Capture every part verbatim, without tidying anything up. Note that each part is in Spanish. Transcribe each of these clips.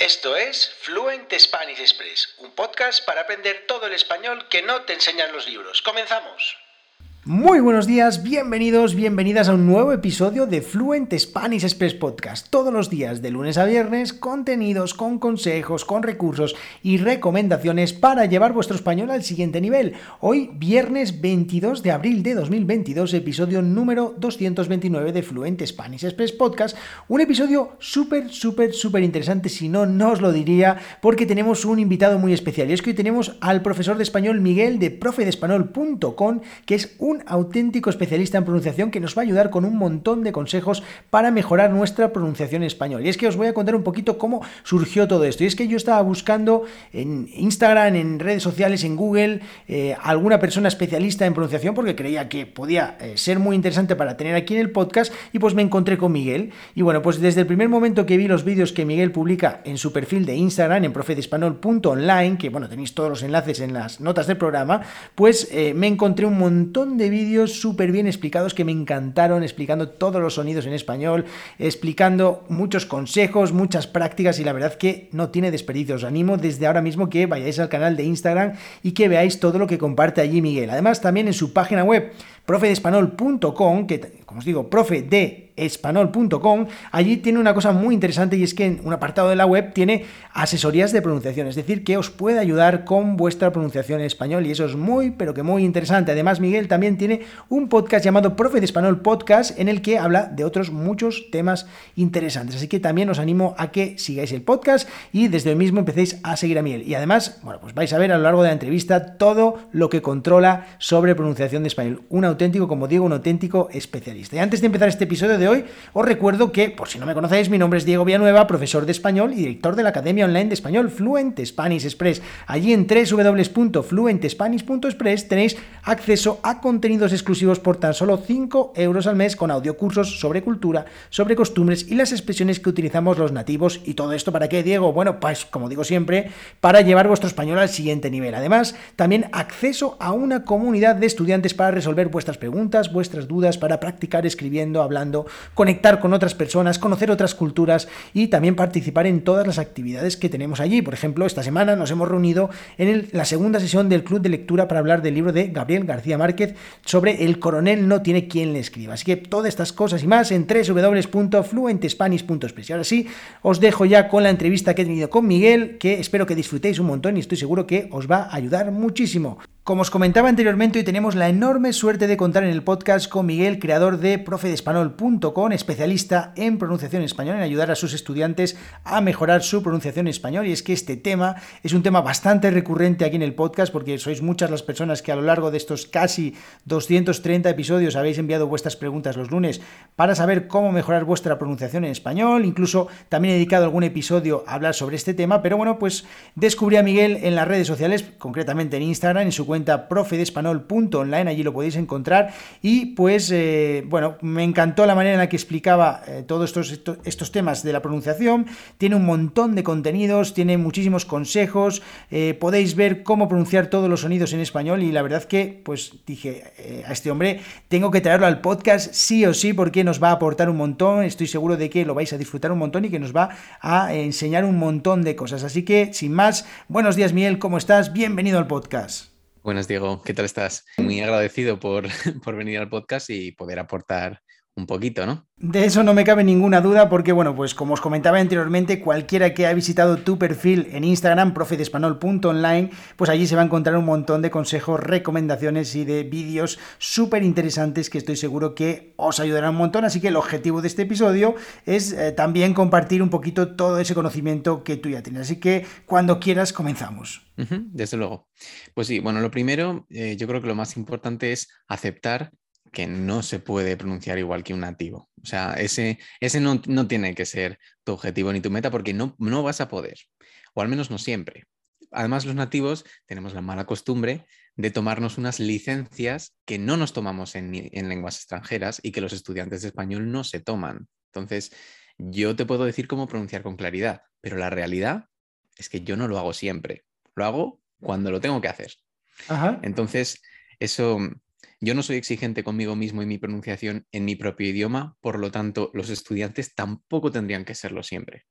Esto es Fluent Spanish Express, un podcast para aprender todo el español que no te enseñan los libros. ¡Comenzamos! Muy buenos días, bienvenidos, bienvenidas a un nuevo episodio de Fluent Spanish Express Podcast. Todos los días, de lunes a viernes, contenidos con consejos, con recursos y recomendaciones para llevar vuestro español al siguiente nivel. Hoy, viernes veintidós de abril de dos mil veintidós, episodio número doscientos veintinueve de Fluent Spanish Express Podcast. Un episodio súper, súper, súper interesante, si no, no os lo diría, porque tenemos un invitado muy especial. Y es que hoy tenemos al profesor de español Miguel de profe de español punto com, que es un un auténtico especialista en pronunciación que nos va a ayudar con un montón de consejos para mejorar nuestra pronunciación en español. Y es que os voy a contar un poquito cómo surgió todo esto. Y es que yo estaba buscando en Instagram, en redes sociales, en Google, eh, alguna persona especialista en pronunciación porque creía que podía eh, ser muy interesante para tener aquí en el podcast, y pues me encontré con Miguel. Y bueno, pues desde el primer momento que vi los vídeos que Miguel publica en su perfil de Instagram, en profe de español punto online, que bueno, tenéis todos los enlaces en las notas del programa, pues eh, me encontré un montón de de vídeos súper bien explicados que me encantaron, explicando todos los sonidos en español, explicando muchos consejos, muchas prácticas, y la verdad que no tiene desperdicio. Os animo desde ahora mismo que vayáis al canal de Instagram y que veáis todo lo que comparte allí Miguel. Además, también en su página web profe de español punto com, que como os digo, profe de español punto com, allí tiene una cosa muy interesante, y es que en un apartado de la web tiene asesorías de pronunciación, es decir, que os puede ayudar con vuestra pronunciación en español, y eso es muy, pero que muy interesante. Además, Miguel también tiene un podcast llamado Profe de Español Podcast, en el que habla de otros muchos temas interesantes, así que también os animo a que sigáis el podcast y desde hoy mismo empecéis a seguir a Miguel. Y además, bueno, pues vais a ver a lo largo de la entrevista todo lo que controla sobre pronunciación de español. Un auténtico, como digo, un auténtico especialista. Y antes de empezar este episodio de hoy, os recuerdo que, por si no me conocéis, mi nombre es Diego Villanueva, profesor de español y director de la Academia Online de Español Fluent Spanish Express. Allí en doble u doble u doble u punto fluent spanish punto express tenéis acceso a contenidos exclusivos por tan solo cinco euros al mes, con audiocursos sobre cultura, sobre costumbres y las expresiones que utilizamos los nativos. ¿Y todo esto para qué, Diego? Bueno, pues como digo siempre, para llevar vuestro español al siguiente nivel. Además, también acceso a una comunidad de estudiantes para resolver vuestras preguntas, vuestras dudas, para practicar escribiendo, hablando, conectar con otras personas, conocer otras culturas y también participar en todas las actividades que tenemos allí. Por ejemplo, esta semana nos hemos reunido en el, la segunda sesión del Club de Lectura para hablar del libro de Gabriel García Márquez sobre El coronel no tiene quien le escriba. Así que todas estas cosas y más en doble u doble u doble u punto fluent spanish punto express. Y ahora sí, os dejo ya con la entrevista que he tenido con Miguel, que espero que disfrutéis un montón y estoy seguro que os va a ayudar muchísimo. Como os comentaba anteriormente, hoy tenemos la enorme suerte de contar en el podcast con Miguel, creador de profe de español punto com, especialista en pronunciación en español, en ayudar a sus estudiantes a mejorar su pronunciación en español. Y es que este tema es un tema bastante recurrente aquí en el podcast, porque sois muchas las personas que a lo largo de estos casi doscientos treinta episodios habéis enviado vuestras preguntas los lunes para saber cómo mejorar vuestra pronunciación en español. Incluso también he dedicado algún episodio a hablar sobre este tema, pero bueno, pues descubrí a Miguel en las redes sociales, concretamente en Instagram, en su cuenta profe de español punto online, allí lo podéis encontrar, y pues eh, bueno, me encantó la manera en la que explicaba eh, todos estos, estos, estos temas de la pronunciación. Tiene un montón de contenidos, tiene muchísimos consejos, eh, podéis ver cómo pronunciar todos los sonidos en español, y la verdad que pues dije, eh, a este hombre tengo que traerlo al podcast sí o sí, porque nos va a aportar un montón. Estoy seguro de que lo vais a disfrutar un montón y que nos va a enseñar un montón de cosas. Así que sin más, buenos días Miguel, ¿cómo estás? Bienvenido al podcast. Buenas, Diego, ¿qué tal estás? Muy agradecido por, por venir al podcast y poder aportar un poquito, ¿no? De eso no me cabe ninguna duda, porque bueno, pues como os comentaba anteriormente, cualquiera que ha visitado tu perfil en Instagram, profe de español punto online, pues allí se va a encontrar un montón de consejos, recomendaciones y de vídeos súper interesantes que estoy seguro que os ayudarán un montón. Así que el objetivo de este episodio es eh, también compartir un poquito todo ese conocimiento que tú ya tienes. Así que cuando quieras comenzamos. Uh-huh, desde luego. Pues sí, bueno, lo primero, eh, yo creo que lo más importante es aceptar que no se puede pronunciar igual que un nativo. O sea, ese, ese no, no tiene que ser tu objetivo ni tu meta, porque no, no vas a poder, o al menos no siempre. Además, los nativos tenemos la mala costumbre de tomarnos unas licencias que no nos tomamos en, en lenguas extranjeras y que los estudiantes de español no se toman. Entonces, yo te puedo decir cómo pronunciar con claridad, pero la realidad es que yo no lo hago siempre. Lo hago cuando lo tengo que hacer. Ajá. Entonces, eso, yo no soy exigente conmigo mismo y mi pronunciación en mi propio idioma, por lo tanto, los estudiantes tampoco tendrían que serlo siempre.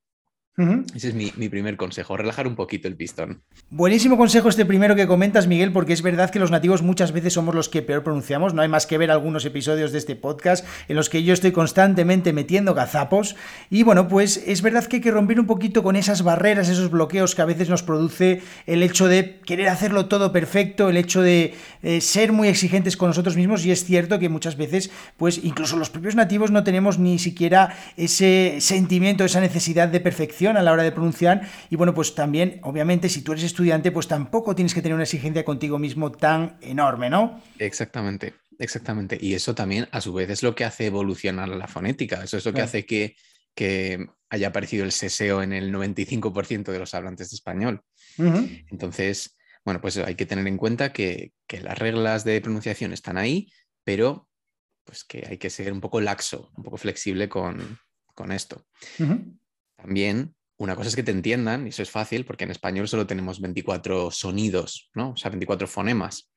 Ujú. Ese es mi, mi primer consejo, relajar un poquito el pistón. Buenísimo consejo este primero que comentas, Miguel, porque es verdad que los nativos muchas veces somos los que peor pronunciamos. No hay más que ver algunos episodios de este podcast en los que yo estoy constantemente metiendo gazapos. Y bueno, pues es verdad que hay que romper un poquito con esas barreras, esos bloqueos que a veces nos produce el hecho de querer hacerlo todo perfecto, el hecho de eh, ser muy exigentes con nosotros mismos. Y es cierto que muchas veces, pues incluso los propios nativos no tenemos ni siquiera ese sentimiento, esa necesidad de perfección a la hora de pronunciar. Y bueno, pues también, obviamente, si tú eres estudiante, pues tampoco tienes que tener una exigencia contigo mismo tan enorme, ¿no? Exactamente, exactamente. Y eso también, a su vez, es lo que hace evolucionar la fonética. Eso es lo que Claro. hace que, que haya aparecido el seseo en el noventa y cinco por ciento de los hablantes de español. Uh-huh. Entonces, bueno, pues hay que tener en cuenta que, que las reglas de pronunciación están ahí, pero pues que hay que ser un poco laxo, un poco flexible con, con esto. Uh-huh. También, una cosa es que te entiendan, y eso es fácil, porque en español solo tenemos veinticuatro sonidos, ¿no? O sea, veinticuatro fonemas.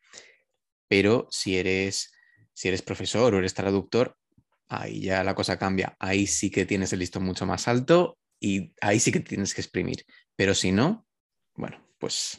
Pero si eres, si eres profesor o eres traductor, ahí ya la cosa cambia. Ahí sí que tienes el listón mucho más alto y ahí sí que tienes que exprimir. Pero si no, bueno, pues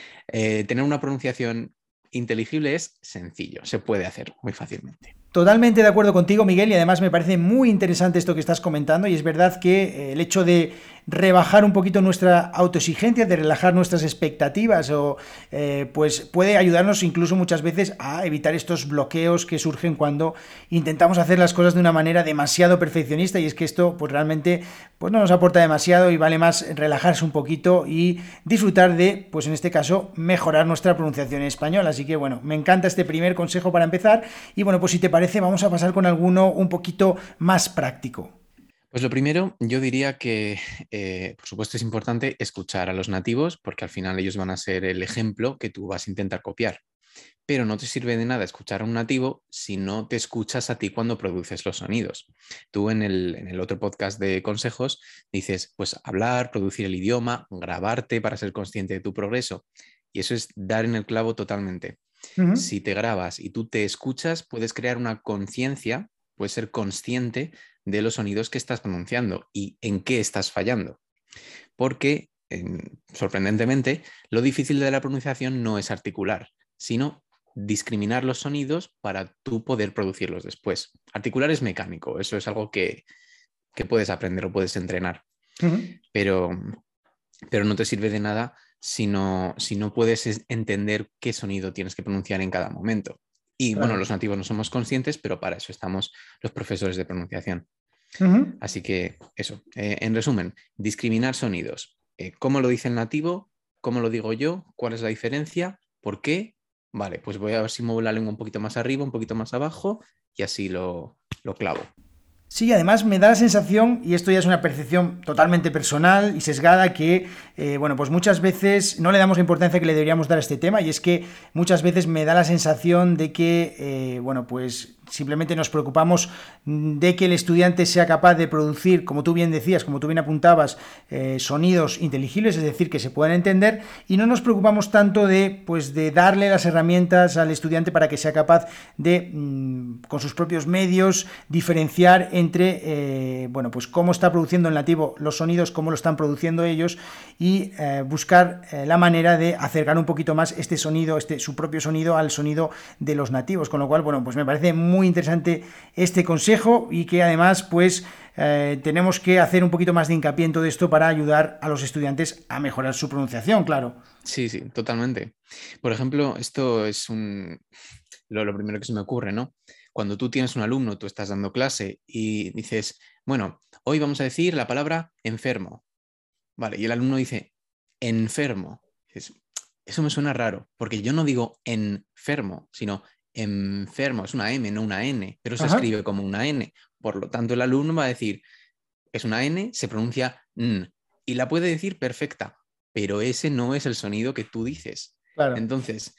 eh, tener una pronunciación inteligible es sencillo, se puede hacer muy fácilmente. Totalmente de acuerdo contigo, Miguel, y además me parece muy interesante esto que estás comentando, y es verdad que eh, el hecho de rebajar un poquito nuestra autoexigencia, de relajar nuestras expectativas, o eh, pues puede ayudarnos incluso muchas veces a evitar estos bloqueos que surgen cuando intentamos hacer las cosas de una manera demasiado perfeccionista, y es que esto pues realmente pues no nos aporta demasiado y vale más relajarse un poquito y disfrutar de, pues en este caso, mejorar nuestra pronunciación en español. Así que bueno, me encanta este primer consejo para empezar, y bueno, pues si te parece vamos a pasar con alguno un poquito más práctico. Pues lo primero, yo diría que, eh, por supuesto, es importante escuchar a los nativos porque al final ellos van a ser el ejemplo que tú vas a intentar copiar. Pero no te sirve de nada escuchar a un nativo si no te escuchas a ti cuando produces los sonidos. Tú en el, en el otro podcast de consejos dices, pues hablar, producir el idioma, grabarte para ser consciente de tu progreso. Y eso es dar en el clavo totalmente. Uh-huh. Si te grabas y tú te escuchas, puedes crear una conciencia, puedes ser consciente de los sonidos que estás pronunciando y en qué estás fallando. Porque, eh, sorprendentemente, lo difícil de la pronunciación no es articular, sino discriminar los sonidos para tú poder producirlos después. Articular es mecánico, eso es algo que, que puedes aprender o puedes entrenar, Uh-huh. pero, pero no te sirve de nada si no, si no puedes entender qué sonido tienes que pronunciar en cada momento. Y bueno, Claro. los nativos no somos conscientes, pero para eso estamos los profesores de pronunciación. Uh-huh. Así que eso, eh, en resumen, discriminar sonidos. Eh, ¿Cómo lo dice el nativo? ¿Cómo lo digo yo? ¿Cuál es la diferencia? ¿Por qué? Vale, pues voy a ver si muevo la lengua un poquito más arriba, un poquito más abajo y así lo, lo clavo. Sí, además me da la sensación, y esto ya es una percepción totalmente personal y sesgada, que, eh, bueno, pues muchas veces no le damos la importancia que le deberíamos dar a este tema, y es que muchas veces me da la sensación de que, eh, bueno, pues simplemente nos preocupamos de que el estudiante sea capaz de producir, como tú bien decías, como tú bien apuntabas, eh, sonidos inteligibles, es decir, que se puedan entender, y no nos preocupamos tanto de, pues, de darle las herramientas al estudiante para que sea capaz de, mmm, con sus propios medios, diferenciar entre, eh, bueno, pues cómo está produciendo el nativo los sonidos, cómo lo están produciendo ellos, y eh, buscar eh, la manera de acercar un poquito más este sonido, este, su propio sonido al sonido de los nativos, con lo cual, bueno, pues me parece muy interesante este consejo, y que además, pues, eh, tenemos que hacer un poquito más de hincapié en todo esto para ayudar a los estudiantes a mejorar su pronunciación, claro. Sí, sí, totalmente. Por ejemplo, esto es un... lo, lo primero que se me ocurre, ¿no? Cuando tú tienes un alumno, tú estás dando clase y dices, bueno, hoy vamos a decir la palabra enfermo. Vale, y el alumno dice, enfermo. Dices, eso me suena raro, porque yo no digo enfermo, sino enfermo. Es una M, no una N, pero se Ajá. escribe como una N. Por lo tanto, el alumno va a decir, es una N, se pronuncia N, y la puede decir perfecta, pero ese no es el sonido que tú dices. Claro. Entonces,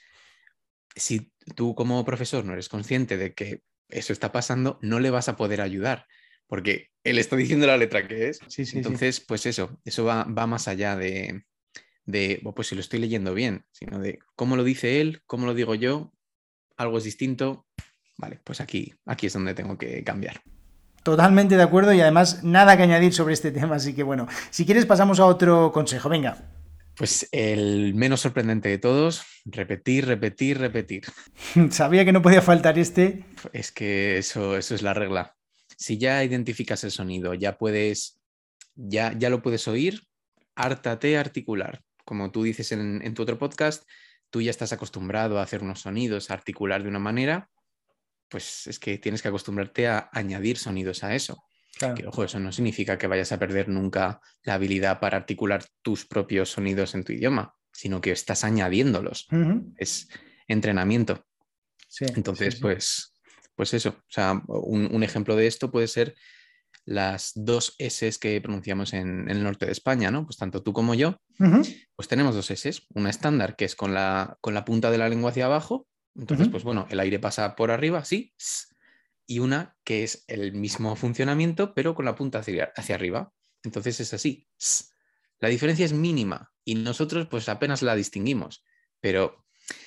si tú como profesor no eres consciente de que eso está pasando, no le vas a poder ayudar, porque él está diciendo la letra que es. Sí, sí, sí. Entonces, pues eso, eso va, va más allá de, de, oh, pues si lo estoy leyendo bien, sino de cómo lo dice él, cómo lo digo yo, algo es distinto. Vale, pues aquí, aquí es donde tengo que cambiar. Totalmente de acuerdo y además nada que añadir sobre este tema, así que bueno, si quieres pasamos a otro consejo, venga. Pues el menos sorprendente de todos, repetir, repetir, repetir. Sabía que no podía faltar este. Es que eso, eso es la regla. Si ya identificas el sonido, ya puedes, ya, ya lo puedes oír, hártate a articular. Como tú dices en, en tu otro podcast, tú ya estás acostumbrado a hacer unos sonidos, a articular de una manera, pues es que tienes que acostumbrarte a añadir sonidos a eso. Claro. Que, ojo, eso no significa que vayas a perder nunca la habilidad para articular tus propios sonidos en tu idioma, sino que estás añadiéndolos. Uh-huh. Es entrenamiento. Sí, Entonces, sí, sí. pues, pues eso. O sea, un, un ejemplo de esto puede ser las dos eses que pronunciamos en, en el norte de España, ¿no? Pues tanto tú como yo, uh-huh. pues tenemos dos eses. Una estándar, que es con la, con la punta de la lengua hacia abajo. Entonces, uh-huh. pues bueno, el aire pasa por arriba, sí. Y una que es el mismo funcionamiento, pero con la punta hacia, hacia arriba. Entonces es así. La diferencia es mínima y nosotros pues apenas la distinguimos. Pero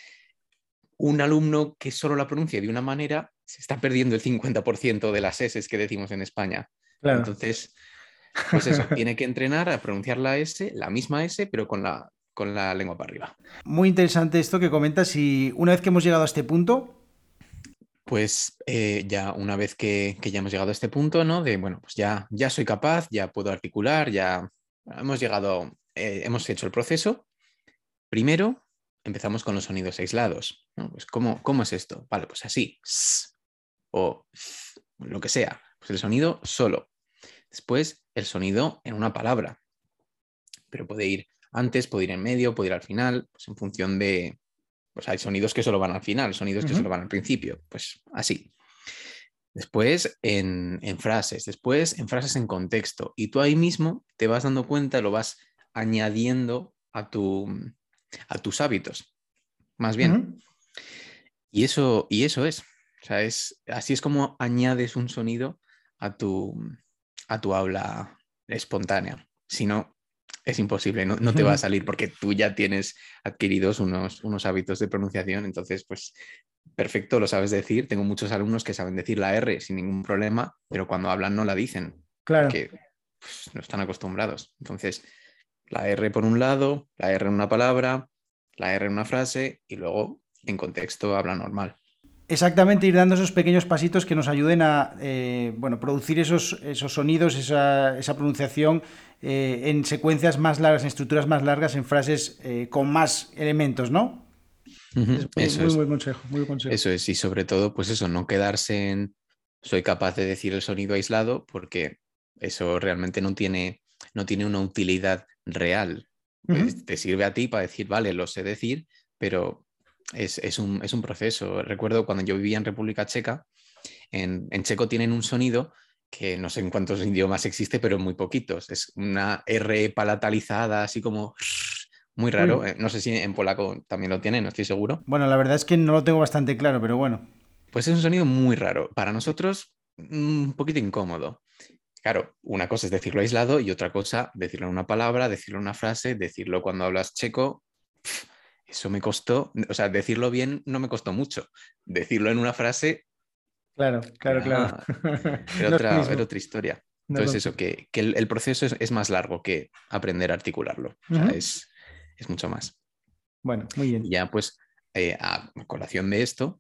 un alumno que solo la pronuncia de una manera se está perdiendo el cincuenta por ciento de las eses que decimos en España. Claro. Entonces, pues eso, tiene que entrenar a pronunciar la S, la misma S, pero con la, con la lengua para arriba. Muy interesante esto que comentas y una vez que hemos llegado a este punto... Pues eh, ya una vez que, que ya hemos llegado a este punto, ¿no? De, bueno, pues ya, ya soy capaz, ya puedo articular, ya hemos llegado, eh, hemos hecho el proceso. Primero empezamos con los sonidos aislados, ¿no? Pues ¿cómo, ¿cómo es esto? Vale, pues así, o lo que sea, pues el sonido solo. Después el sonido en una palabra, pero puede ir antes, puede ir en medio, puede ir al final, pues en función de... Pues hay sonidos que solo van al final, sonidos uh-huh. que solo van al principio, pues así. Después en, en frases, después en frases en contexto. Y tú ahí mismo te vas dando cuenta, lo vas añadiendo a, tu, a tus hábitos, más bien. Uh-huh. Y, eso, y eso es. O sea, es, así es como añades un sonido a tu, a tu habla espontánea. Si no, es imposible, no, no te va a salir porque tú ya tienes adquiridos unos, unos hábitos de pronunciación, entonces pues perfecto, lo sabes decir. Tengo muchos alumnos que saben decir la R sin ningún problema, pero cuando hablan no la dicen, claro. porque pues, no están acostumbrados. Entonces, la R por un lado, la R en una palabra, la R en una frase y luego en contexto habla normal. Exactamente, ir dando esos pequeños pasitos que nos ayuden a eh, bueno, producir esos, esos sonidos, esa, esa pronunciación eh, en secuencias más largas, en estructuras más largas, en frases eh, con más elementos, ¿no? Uh-huh. Es muy, eso muy, es. muy consejo, muy buen consejo. Eso es, y sobre todo, pues eso, no quedarse en soy capaz de decir el sonido aislado, porque eso realmente no tiene, no tiene una utilidad real. Uh-huh. Pues te sirve a ti para decir, vale, lo sé decir, pero es, es, un, es un proceso. Recuerdo cuando yo vivía en República Checa, en, en checo tienen un sonido que no sé en cuántos idiomas existe, pero en muy poquitos. Es una R palatalizada, así como muy raro. Uy. No sé si en polaco también lo tienen, no estoy seguro. Bueno, la verdad es que no lo tengo bastante claro, pero bueno. Pues es un sonido muy raro. Para nosotros, un poquito incómodo. Claro, una cosa es decirlo aislado y otra cosa decirlo en una palabra, decirlo en una frase, decirlo cuando hablas checo. Eso me costó, o sea, decirlo bien no me costó mucho. Decirlo en una frase... Claro, claro, era, claro. Era, no otra, era otra historia. Entonces no eso, que, que el, el proceso es, es más largo que aprender a articularlo. O sea, uh-huh. es, es mucho más. Bueno, muy bien. Y ya pues, eh, a colación de esto,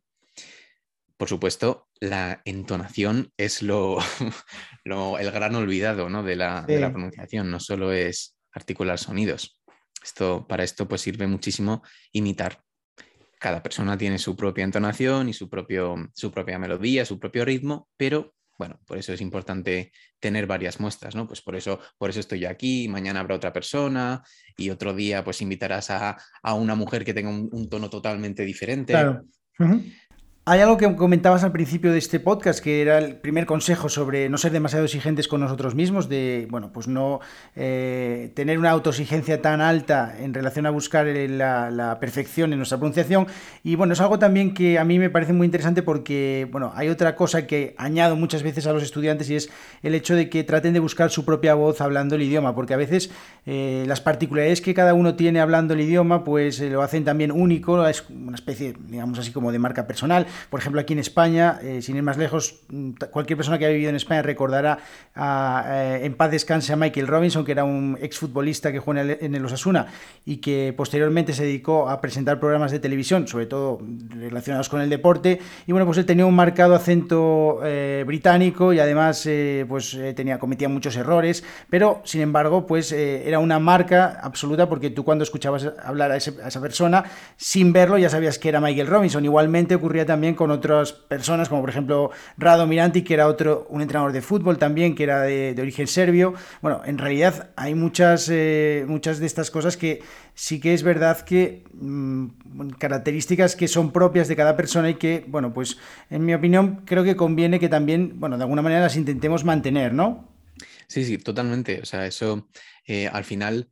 por supuesto, la entonación es lo, lo, el gran olvidado, ¿no? de, la, sí. de la pronunciación. No solo es articular sonidos. Esto, para esto pues sirve muchísimo imitar. Cada persona tiene su propia entonación y su, propio, su propia melodía, su propio ritmo, pero bueno, por eso es importante tener varias muestras, ¿no? Pues por eso, por eso estoy yo aquí, mañana habrá otra persona y otro día pues invitarás a, a una mujer que tenga un, un tono totalmente diferente. Claro. Uh-huh. Hay algo que comentabas al principio de este podcast, que era el primer consejo sobre no ser demasiado exigentes con nosotros mismos, de, bueno, pues no eh, tener una autoexigencia tan alta en relación a buscar la, la perfección en nuestra pronunciación. Y bueno, es algo también que a mí me parece muy interesante porque, bueno, hay otra cosa que añado muchas veces a los estudiantes y es el hecho de que traten de buscar su propia voz hablando el idioma, porque a veces eh, las particularidades que cada uno tiene hablando el idioma, pues eh, lo hacen también único, es una especie, digamos así, como de marca personal. Por ejemplo, aquí en España, eh, sin ir más lejos, cualquier persona que haya vivido en España recordará a, eh, en paz descanse a Michael Robinson, que era un exfutbolista que juega en el, en el Osasuna y que posteriormente se dedicó a presentar programas de televisión, sobre todo relacionados con el deporte. Y bueno, pues él tenía un marcado acento eh, británico y además eh, pues eh, tenía, cometía muchos errores, pero sin embargo, pues eh, era una marca absoluta, porque tú cuando escuchabas hablar a, ese, a esa persona, sin verlo ya sabías que era Michael Robinson. Igualmente ocurría también con otras personas, como por ejemplo Rado Miranti, que era otro, un entrenador de fútbol también, que era de, de origen serbio. Bueno, en realidad hay muchas, eh, muchas de estas cosas que sí que es verdad que mmm, características que son propias de cada persona y que, bueno, pues en mi opinión creo que conviene que también, bueno, de alguna manera las intentemos mantener, ¿no? Sí, sí, totalmente. O sea, eso eh, al final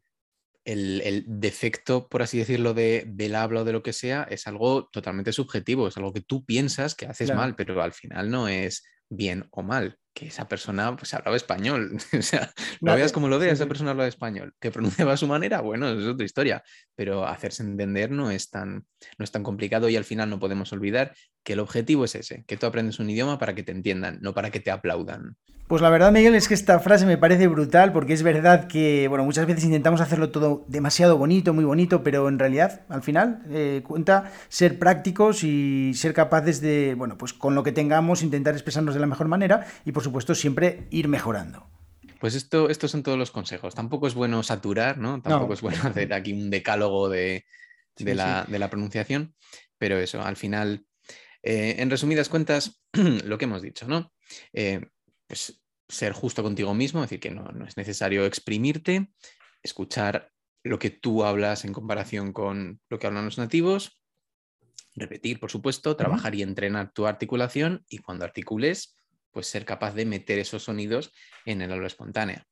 el, el defecto, por así decirlo, de, del habla o de lo que sea es algo totalmente subjetivo, es algo que tú piensas que haces Claro. mal, pero al final no es bien o mal, que esa persona pues hablaba español, o sea, lo No, veas eh, como lo sí, veas, esa sí. persona hablaba español, que pronunciaba a su manera, bueno, eso es otra historia, pero hacerse entender no es tan, no es tan complicado y al final no podemos olvidar que el objetivo es ese, que tú aprendes un idioma para que te entiendan, no para que te aplaudan. Pues la verdad, Miguel, es que esta frase me parece brutal, porque es verdad que, bueno, muchas veces intentamos hacerlo todo demasiado bonito, muy bonito, pero en realidad, al final, eh, cuenta ser prácticos y ser capaces de, bueno, pues con lo que tengamos, intentar expresarnos de la mejor manera y, por supuesto, siempre ir mejorando. Pues esto, estos son todos los consejos. Tampoco es bueno saturar, ¿no? Tampoco No, es bueno hacer aquí un decálogo de, de sí, sí. la, de la pronunciación, pero eso, al final, eh, en resumidas cuentas, lo que hemos dicho, ¿no? Eh, pues ser justo contigo mismo, es decir, que no, no es necesario exprimirte, escuchar lo que tú hablas en comparación con lo que hablan los nativos, repetir, por supuesto, Ujú. trabajar y entrenar tu articulación y cuando articules, pues ser capaz de meter esos sonidos en el habla espontánea.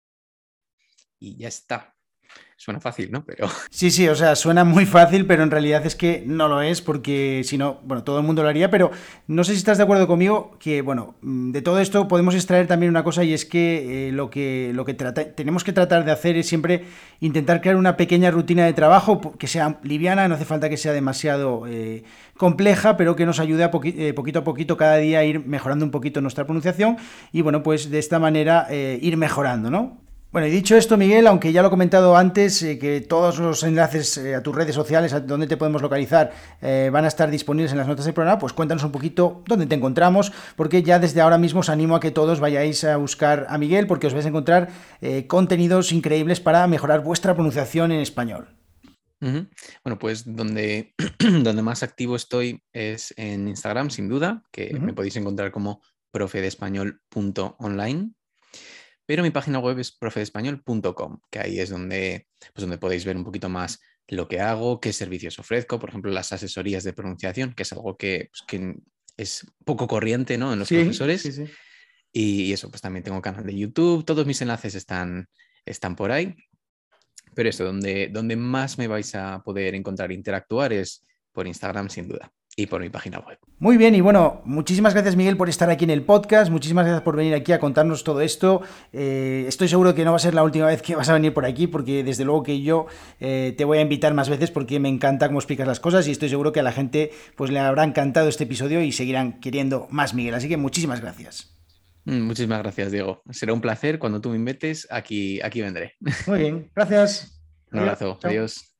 Y ya está. Suena fácil, ¿no? Pero Sí, sí, o sea, suena muy fácil, pero en realidad es que no lo es, porque si no, bueno, todo el mundo lo haría, pero no sé si estás de acuerdo conmigo que, bueno, mm, de todo esto podemos extraer también una cosa, y es que eh, lo que, lo que trata- tenemos que tratar de hacer es siempre intentar crear una pequeña rutina de trabajo po- que sea liviana, no hace falta que sea demasiado eh, compleja, pero que nos ayude a poqui- eh, poquito a poquito cada día a ir mejorando un poquito nuestra pronunciación y, bueno, pues de esta manera eh, ir mejorando, ¿no? Bueno, y dicho esto, Miguel, aunque ya lo he comentado antes, eh, que todos los enlaces eh, a tus redes sociales, a donde te podemos localizar, eh, van a estar disponibles en las notas del programa, pues cuéntanos un poquito dónde te encontramos, porque ya desde ahora mismo os animo a que todos vayáis a buscar a Miguel, porque os vais a encontrar eh, contenidos increíbles para mejorar vuestra pronunciación en español. Ujú. Bueno, pues donde, donde más activo estoy es en Instagram, sin duda, que me Ujú. podéis encontrar como profe de español punto online. Pero mi página web es profe de español punto com, que ahí es donde, pues donde podéis ver un poquito más lo que hago, qué servicios ofrezco, por ejemplo, las asesorías de pronunciación, que es algo que, pues, que es poco corriente, ¿no?, en los Sí, sí, profesores. sí. Y, y eso, pues también tengo canal de YouTube, todos mis enlaces están, están por ahí. Pero eso, donde, donde más me vais a poder encontrar e interactuar es por Instagram, sin duda, y por mi página web. Muy bien, y bueno, muchísimas gracias, Miguel, por estar aquí en el podcast, muchísimas gracias por venir aquí a contarnos todo esto. Eh, estoy seguro que no va a ser la última vez que vas a venir por aquí, porque desde luego que yo eh, te voy a invitar más veces, porque me encanta cómo explicas las cosas y estoy seguro que a la gente pues le habrá encantado este episodio y seguirán queriendo más, Miguel. Así que muchísimas gracias. Mm, Muchísimas gracias, Diego. Será un placer. Cuando tú me invites, aquí, aquí vendré. Muy bien, gracias. Un Adiós. abrazo. Chao. Adiós.